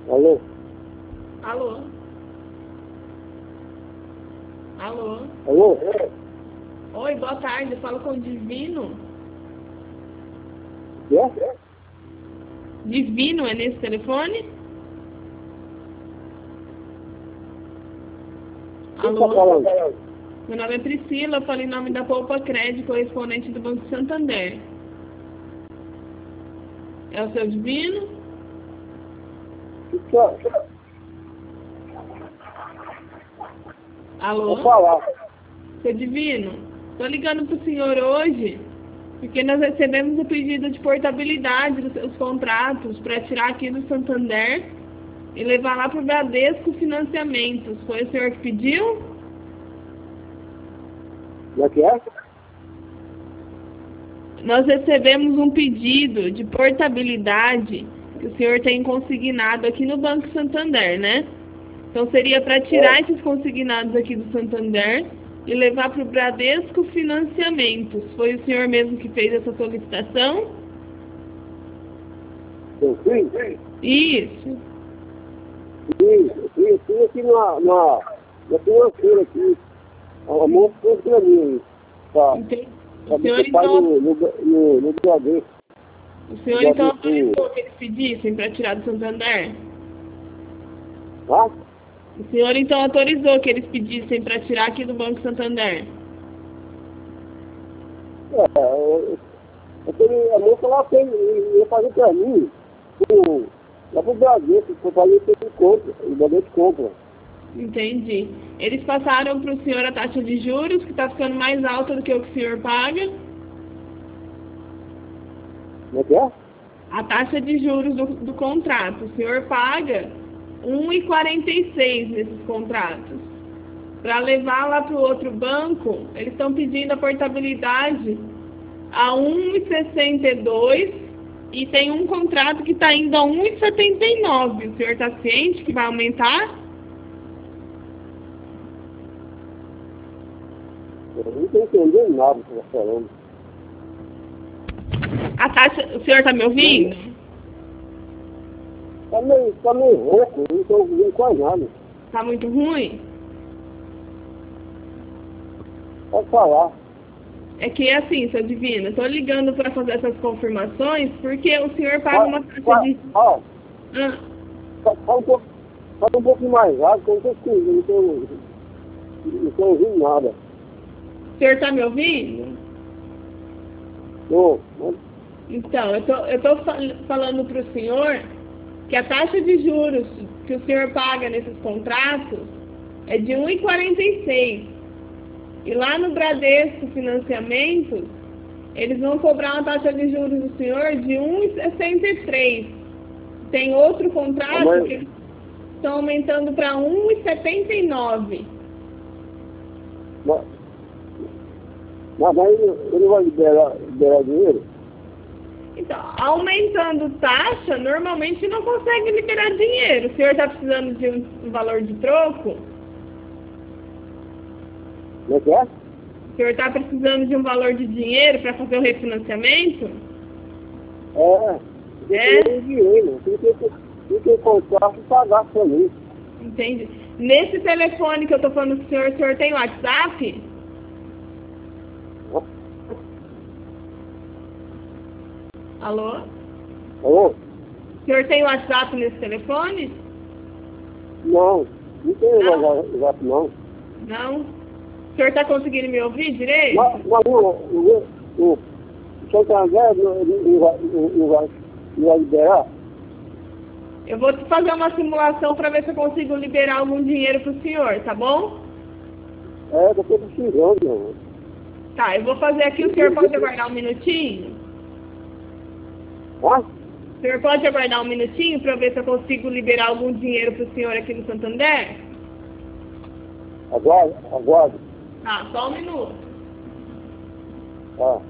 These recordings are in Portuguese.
Alô? Alô? Alô? Alô? Oi, boa tarde. Eu falo com o Divino. É? Divino é nesse telefone? Quem tá Alô? falando? Meu nome é Priscila, eu falo em nome da Poupa Crédito, correspondente do Banco Santander. É o seu Divino? Alô? Vou falar. Seu Divino, tô ligando pro senhor hoje porque nós recebemos o pedido de portabilidade dos seus contratos para tirar aqui do Santander e levar lá pro Bradesco Financiamentos. Foi o senhor que pediu? Como é que é? Nós recebemos um pedido de portabilidade que o senhor tem consignado aqui no Banco Santander, né? Então seria para tirar esses consignados aqui do Santander e levar para o Bradesco Financiamentos. Foi o senhor mesmo que fez essa solicitação? Seu filho? Isso. Eu fui aqui na financeira aqui. A moça foi pra mim. Tá. Entendi. Pra O senhor você pai então, no Bradesco. o senhor então autorizou que eles pedissem para tirar do Santander? Tá? O senhor então autorizou que eles pedissem para tirar aqui do Banco Santander? A moça lá fez, ia fazer pra mim. Lá pro Bradesco, eu falei que ele compra. O Bradesco compra. Entendi. Eles passaram para o senhor a taxa de juros, que está ficando mais alta do que o que o senhor paga? Como é que é? A taxa de juros do contrato. O senhor paga 1,46 nesses contratos. Para levar lá para o outro banco, eles estão pedindo a portabilidade a 1,62 e tem um contrato que está indo a 1,79. O senhor está ciente que vai aumentar? Eu não tô entendendo nada que você tá falando. A taxa, o senhor está me ouvindo? Tá meio rouco, eu não tô ouvindo quase nada. Está muito ruim? Pode falar. É que assim, seu Divino, eu tô ligando para fazer essas confirmações porque o senhor paga uma taxa de... Ó, Ah, fala um pouco mais alto, que eu não tô escutando, não tô ouvindo nada. o senhor está me ouvindo? Tô, Então, eu tô falando para o senhor que a taxa de juros que o senhor paga nesses contratos é de 1,46. E lá no Bradesco Financiamentos, eles vão cobrar uma taxa de juros do senhor de 1,63. Tem outro contrato que eles estão aumentando para 1,79. mas aí ele vai liberar dinheiro? Então, aumentando taxa, normalmente não consegue liberar dinheiro. O senhor está precisando de um valor de troco? Como é que é? O senhor está precisando de um valor de dinheiro para fazer o refinanciamento? É. Tem dinheiro, tem que comprar e pagar pra mim. Entende? Nesse telefone que eu estou falando com o senhor tem WhatsApp? Alô? Alô? O senhor tem WhatsApp nesse telefone? Não tem WhatsApp não. Não? O senhor está conseguindo me ouvir direito? Mas o Santander não vai liberar? Eu vou fazer uma simulação para ver se eu consigo liberar algum dinheiro para o senhor, tá bom? Eu tô precisando, meu. Tá, eu vou fazer aqui, o senhor pode aguardar um minutinho? Hã? O senhor pode aguardar um minutinho para ver se eu consigo liberar algum dinheiro para o senhor aqui no Santander? Aguarde. Tá, só um minuto. Tá.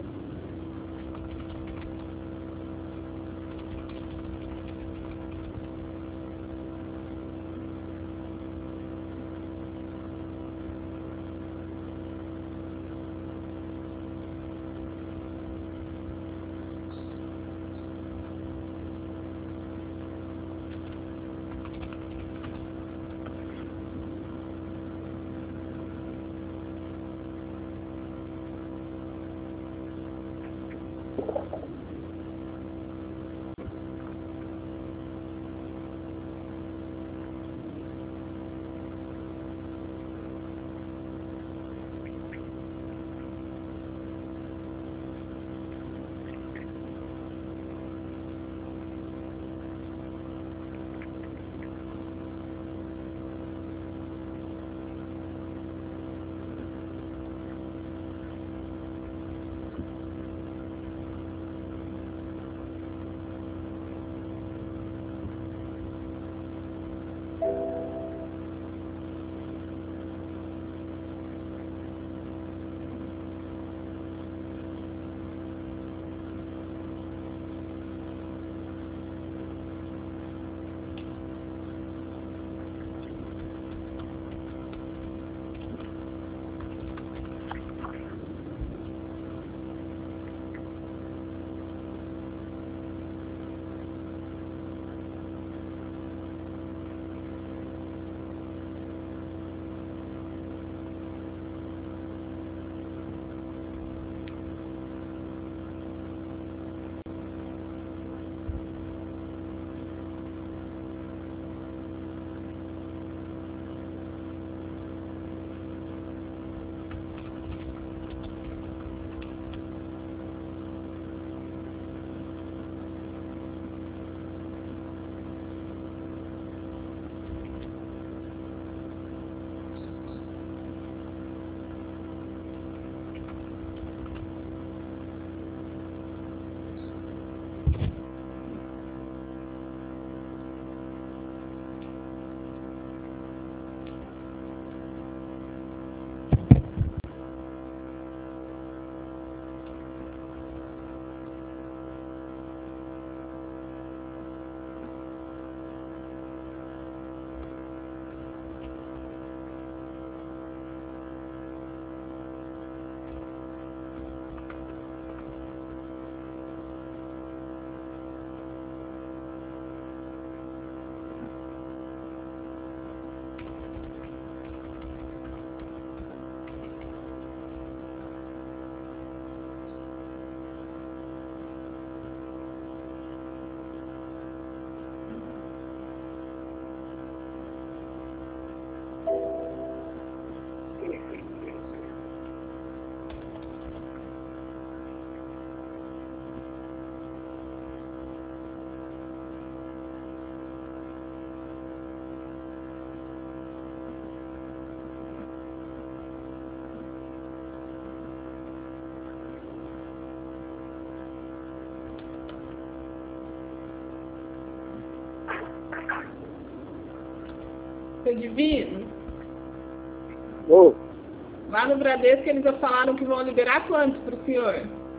Seu Divino, Ô, lá no Bradesco eles já falaram que vão liberar quanto para o senhor?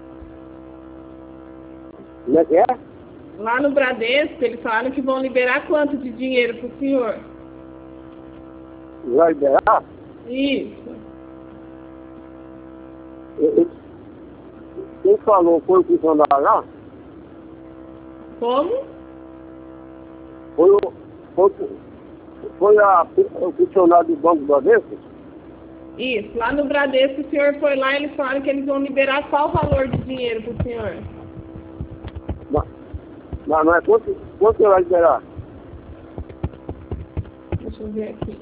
como é que é? Lá no Bradesco eles falaram que vão liberar quanto de dinheiro para o senhor? Vai liberar? Isso. Quem falou foi o funcionário lá? Como? Foi o funcionário do Banco do Bradesco? Isso. Lá no Bradesco o senhor foi lá e eles falaram que eles vão liberar qual valor de dinheiro para o senhor? Mas não é quanto você vai liberar? Deixa eu ver aqui.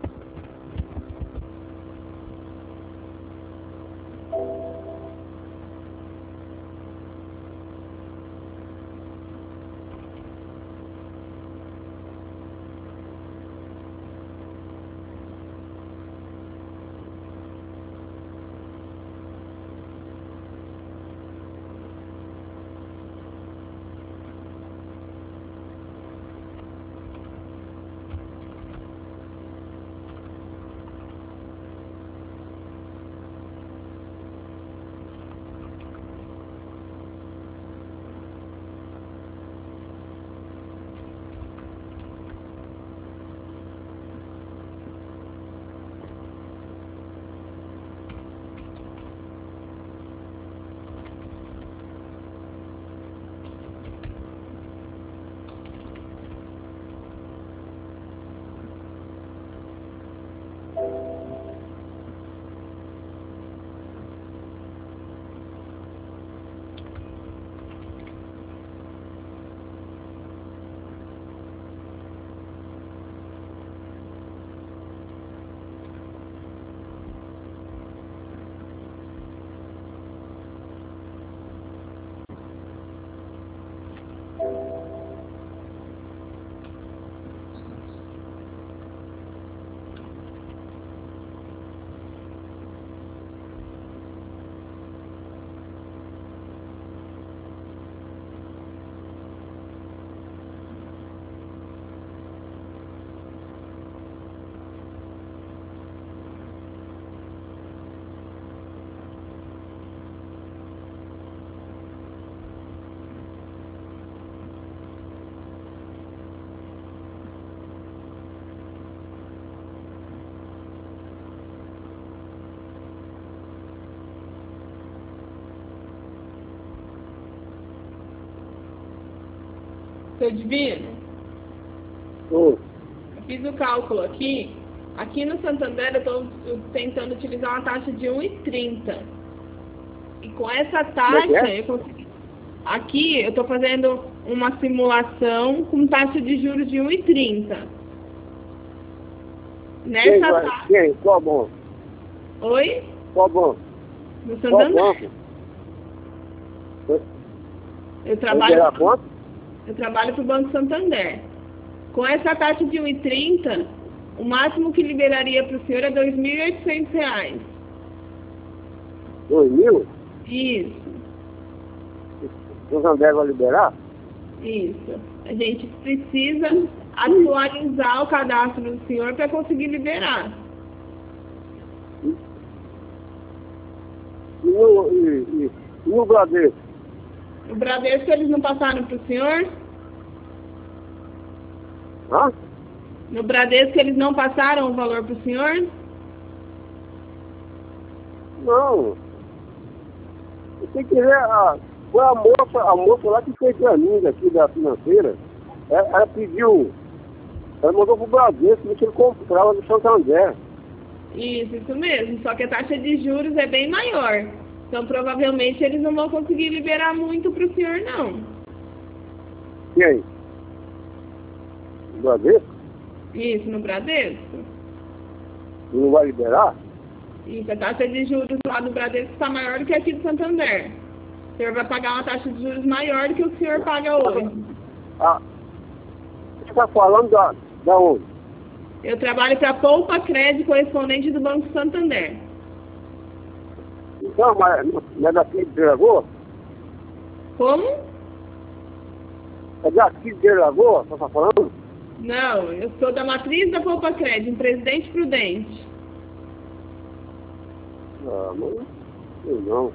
Seu Divino, Ô, eu fiz o cálculo aqui. Aqui no Santander eu estou tentando utilizar uma taxa de 1,30. E com essa taxa, eu consegui. Aqui eu estou fazendo uma simulação com taxa de juros de 1,30. Nessa taxa. Quem? Qual banco? Oi? Qual banco? No Qual Santander. banco? Eu Vai liberar trabalho. quanto? Eu trabalho para o Banco Santander. Com essa taxa de 1,30, o máximo que liberaria para o senhor é R$ 2.800. 2.000? Isso, O Santander vai liberar? isso. A gente precisa atualizar o cadastro do senhor para conseguir liberar. E no Bradesco? O Bradesco eles não passaram para o senhor? Hã? No Bradesco eles não passaram o valor para o senhor? Não. Eu tenho que ver foi a moça lá que fez pra mim daqui da financeira. Ela pediu, ela mandou pro Bradesco, que ele comprava no Santander. Isso mesmo. Só que a taxa de juros é bem maior. Então provavelmente eles não vão conseguir liberar muito para o senhor não. Quem? O Bradesco? Isso, no Bradesco. Não vai liberar? Isso, a taxa de juros lá do Bradesco está maior do que aqui do Santander. O senhor vai pagar uma taxa de juros maior do que o senhor paga hoje. Você está falando da onde? Eu trabalho para Poupa Crédito, correspondente do Banco Santander. Então, mas não é daqui de Lagoa? Como? É daqui de Lagoa, você está falando? Não, eu sou da matriz da Poupa Crédito, em Presidente Prudente. Ah, mas eu não.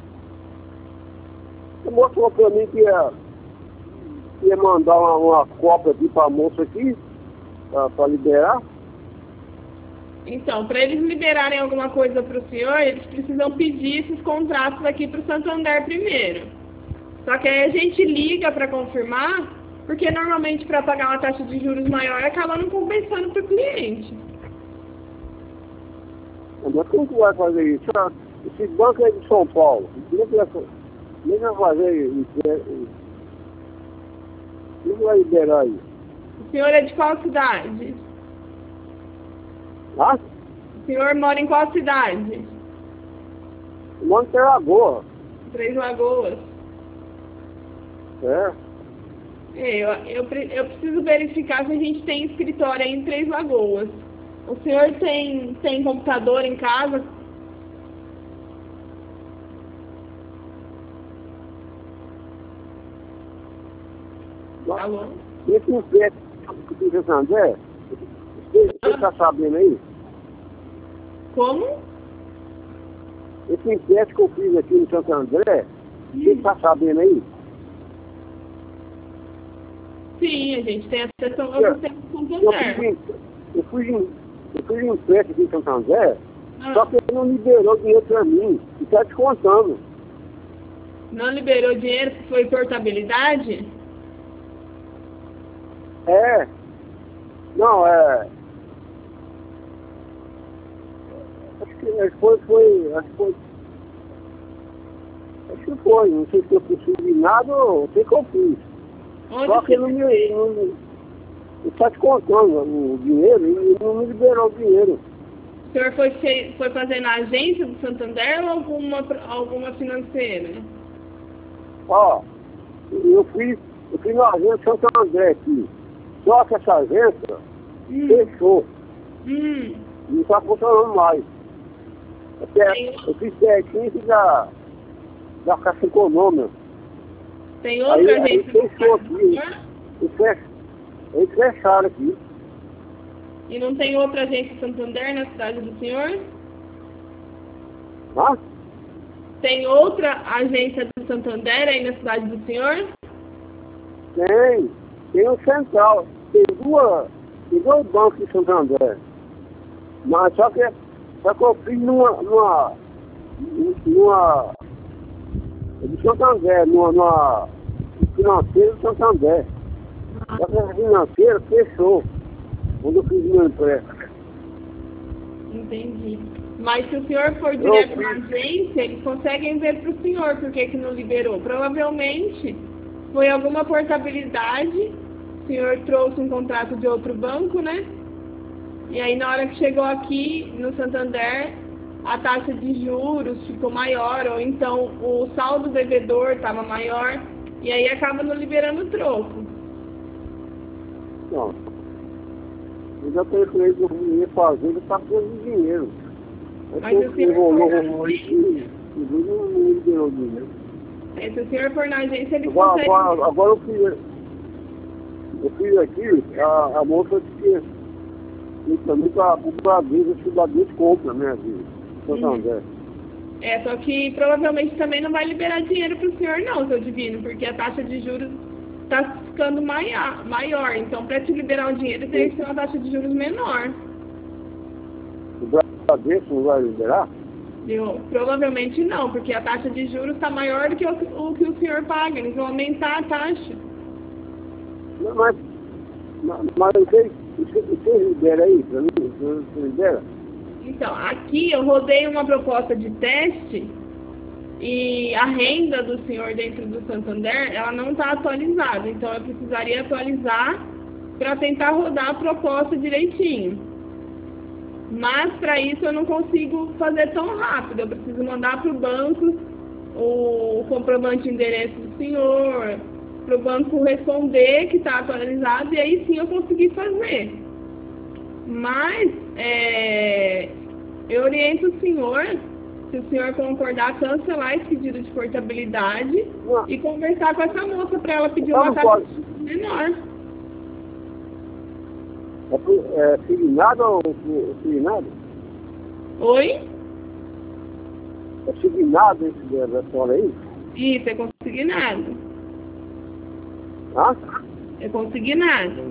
Você mostrou pra mim que ia mandar uma cópia aqui pra moça aqui, pra liberar. Então, para eles liberarem alguma coisa para o senhor, eles precisam pedir esses contratos aqui para o Santander primeiro. Só que aí a gente liga para confirmar, porque normalmente para pagar uma taxa de juros maior acaba não compensando para o cliente. Mas como que vai fazer isso? Esse banco é de São Paulo. Como é que vai fazer isso? Como vai liberar isso? O senhor é de qual cidade? Ah? O senhor mora em qual cidade? Eu moro em Lagoa. Três Lagoas. É. Eu preciso verificar se a gente tem escritório aí em Três Lagoas. O senhor tem computador em casa? Alô? Esse empréstimo que fiz em Santander, você está sabendo aí? Como? Esse empréstimo que eu fiz aqui em Santo André, você está sabendo aí? Sim, a gente tem acesso ao sistema de Santander. Eu fiz um empréstimo aqui em Santo André, só que ele não liberou dinheiro para mim, e está descontando. Não liberou dinheiro, que foi portabilidade? É. Não, é. Acho que foi. Não sei se eu consegui nada ou sei que eu fiz. Só que ele não está descontando o dinheiro e não me liberou o dinheiro. O senhor foi fazer na agência do Santander ou alguma financeira? Ó, eu fiz na agência Santo André aqui. Só que essa agência fechou. Não está funcionando mais. Eu fiz certinho da Caixa Econômica. Tem outra aí agência? Fechou aqui. Eles fecharam aqui. E não tem outra agência Santander na cidade do senhor? Hã? Tem outra agência do Santander aí na cidade do senhor? Tem o Central. Tem dois bancos de Santander. Mas só que eu fiz numa de Santander, numa financeira de Santander. Só que a financeira fechou quando eu fiz meu empréstimo. Entendi. Mas se o senhor for direto na agência, eles conseguem ver para o senhor por que não liberou. Provavelmente foi alguma portabilidade, o senhor trouxe um contrato de outro banco, né? E aí na hora que chegou aqui no Santander, a taxa de juros ficou maior, ou então o saldo devedor estava maior, e aí acaba não liberando o troco. Não. Eu já pensei que eu ia fazer, ele está precisando de dinheiro. Mas o senhor não liberou dinheiro. Se o senhor for na agência, ele Agora consegue... eu fiz aqui, a moça disse que também para o Bradesco, acho que o Bradesco compra, né, Santander. Só que provavelmente também não vai liberar dinheiro para o senhor não, seu divino, porque a taxa de juros está ficando maior. Então, para te liberar o dinheiro, tem que ser uma taxa de juros menor. O Bradesco não vai liberar? Provavelmente não, porque a taxa de juros está maior do que o que o senhor paga. Eles vão aumentar a taxa. Mas você libera aí para mim? Você libera? Então, aqui eu rodei uma proposta de teste e a renda do senhor dentro do Santander, ela não está atualizada. Então, eu precisaria atualizar para tentar rodar a proposta direitinho. Mas, para isso, eu não consigo fazer tão rápido. Eu preciso mandar para o banco o comprovante de endereço do senhor, para o banco responder que está atualizado, e aí sim eu consegui fazer. Mas, eu oriento o senhor, se o senhor concordar, cancelar esse pedido de portabilidade e conversar com essa moça para ela pedir uma taxa menor. É signado ou signado? Oi? É signado esse da senhora aí? Isso, é consignado. Hã? É consignado.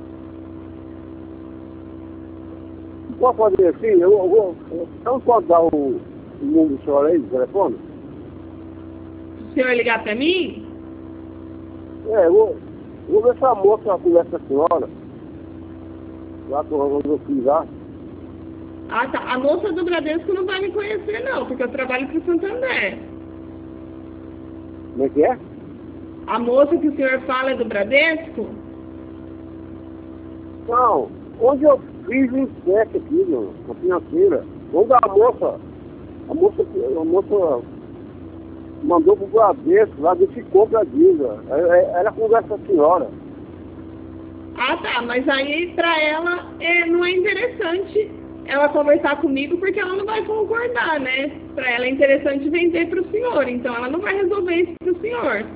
Posso fazer assim? Eu não posso dar o número do senhor aí, do telefone? O senhor ligar para mim? Eu vou ver se a moça conversa com a senhora. Lá quando eu fiz lá. Ah, tá. A moça do Bradesco não vai me conhecer, não, porque eu trabalho para o Santander. Como é que é? A moça que o senhor fala é do Bradesco? Não, onde eu fiz o teste aqui, na financeira. Onde a moça mandou pro Bradesco, lá ver se compra a dívida. Ela conversa com a senhora. Ah, tá. Mas aí, para ela, não é interessante ela conversar comigo, porque ela não vai concordar, né? Para ela é interessante vender para o senhor, então ela não vai resolver isso para o senhor.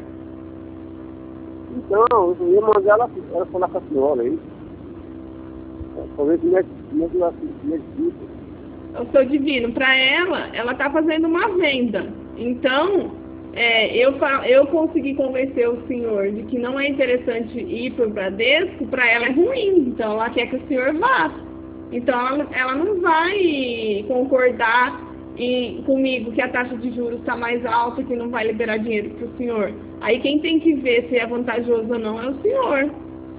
Então, eu ia mandar ela falar com a senhora aí. Pra ver como é que ela fica. O seu divino, para ela tá fazendo uma venda. Então, eu consegui convencer o senhor de que não é interessante ir para o Bradesco, para ela é ruim. Então, ela quer que o senhor vá. Então, ela não vai concordar comigo que a taxa de juros está mais alta, que não vai liberar dinheiro para o senhor. Aí, quem tem que ver se é vantajoso ou não é o senhor.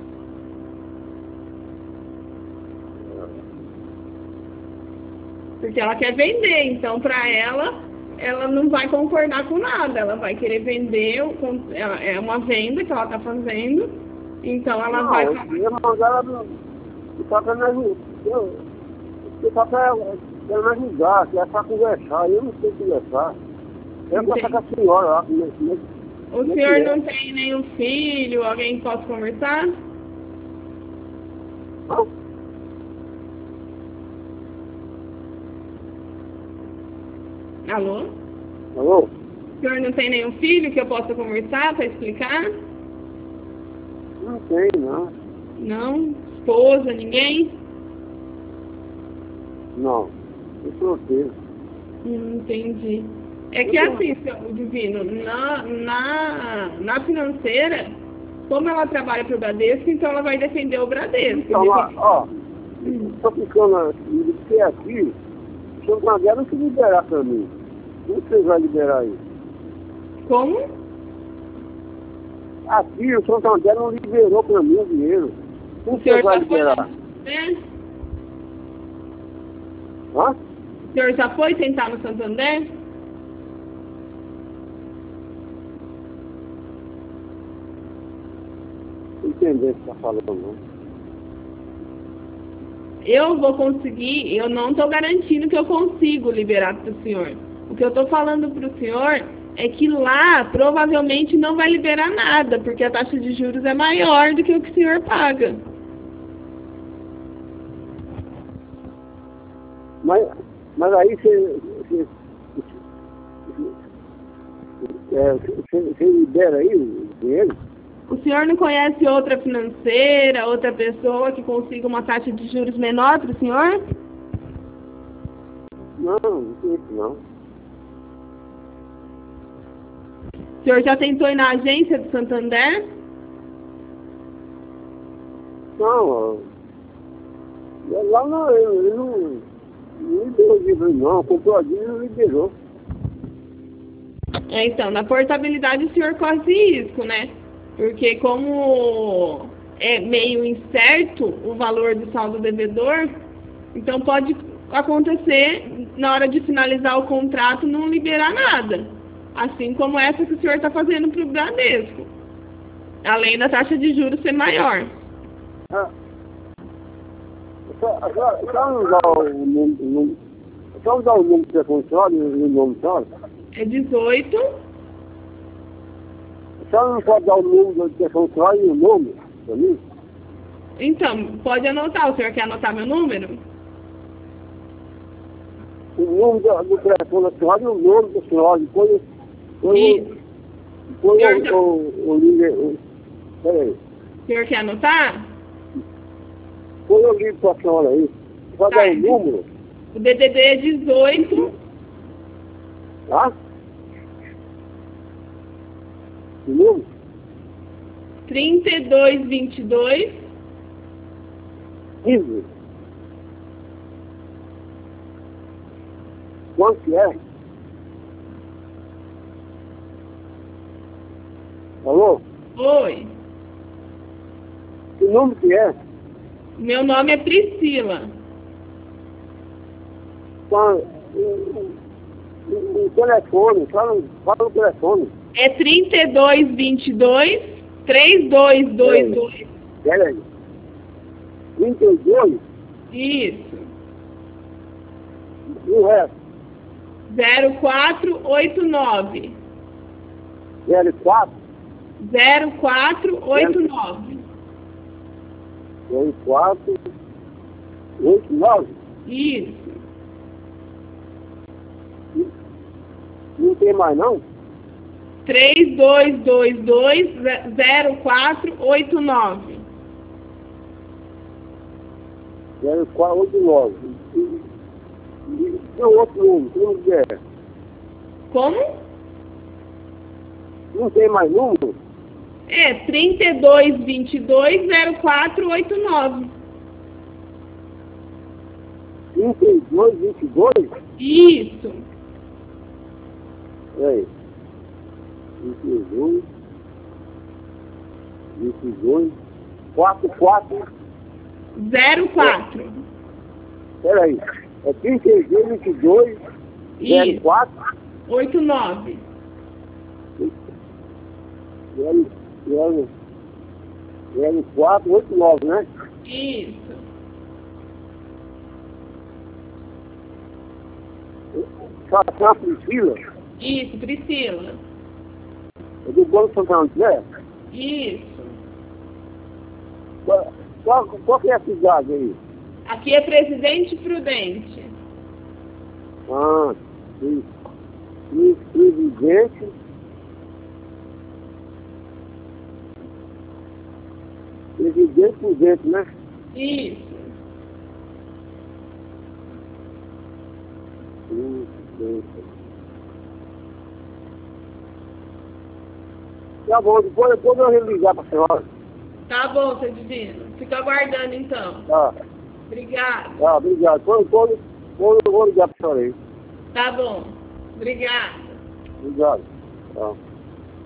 Porque ela quer vender, então para ela não vai concordar com nada, ela vai querer vender, é uma venda que ela está fazendo, então ela vai... Eu ia mandar ela só para me ajudar, só para ela me ajudar, que é para conversar, eu não sei conversar. Eu vou conversar com a senhora lá, O senhor não tem nenhum filho, alguém que possa conversar? Não. Alô? Alô? O senhor não tem nenhum filho que eu possa conversar para explicar? Não tem, não. Não? Esposa, ninguém? Não. Eu sou solteiro. Entendi. É que assim, seu divino, na financeira, como ela trabalha para o Bradesco, então ela vai defender o Bradesco. Então, ó, estou ficando aqui, o senhor Maguera não se liberar para mim. Como você vai liberar isso? Como? Aqui, o Santander não liberou para mim o dinheiro. Como você vai liberar? Hã? O senhor já foi tentar no Santander? Não entender o que você está falando, não. Eu vou conseguir, eu não estou garantindo que eu consigo liberar para o senhor. O que eu estou falando para o senhor é que lá provavelmente não vai liberar nada, porque a taxa de juros é maior do que o que o senhor paga. Mas aí você libera aí o dinheiro? O senhor não conhece outra financeira, outra pessoa que consiga uma taxa de juros menor para o senhor? Não conheço não. O senhor já tentou ir na agência do Santander? Não, lá não, ele não liberou o dinheiro não, comprou a dívida e não liberou. Então, na portabilidade o senhor corre esse risco, né? Porque como é meio incerto o valor do saldo devedor, então pode acontecer, na hora de finalizar o contrato, não liberar nada. Assim como essa que o senhor está fazendo para o Bradesco. Além da taxa de juros ser maior. Só não dá o número, só não dá o número de telefone só e o nome só? É 18. Só não pode dar o número de telefone só e o nome para mim? Então, pode anotar. O senhor quer anotar meu número? O número do telefone da senhora e o nome da senhora. Depois eu ligo. Peraí. O senhor quer anotar? Depois eu ligo para a senhora aí. Vai dar o número. O DDD é 18. Tá? O número? 3222. 15. Quanto que é? Alô? Oi. Que número que é? Meu nome é Priscila. O telefone, fala o telefone. É 3222 3222. Pera aí. 32 Isso. e o resto? 0489. 04 0489. 0489. Isso. Não tem mais não? 3222 0489. 0489. E o outro número, que número que é? Como? Não tem mais número? É 3222 0489. 32, 22? Isso. Peraí. 22, 44. 04. Peraí. É 32, 22, Isso. 04. 89. 0489, né? Isso. Só Priscila? Isso, Priscila. É do Banco Santo André? Isso. Qual que é a cidade aí? Aqui é Presidente Prudente. Ah, sim. Presidente. Presidente Prudente, né? Isso. Tá bom, depois eu vou ligar para a senhora. Tá bom, seu Divino. Fica aguardando então. Tá, Obrigada. tá, obrigado. Quando eu vou ligar para a senhora aí. Tá bom. Obrigada. Obrigado. Tá.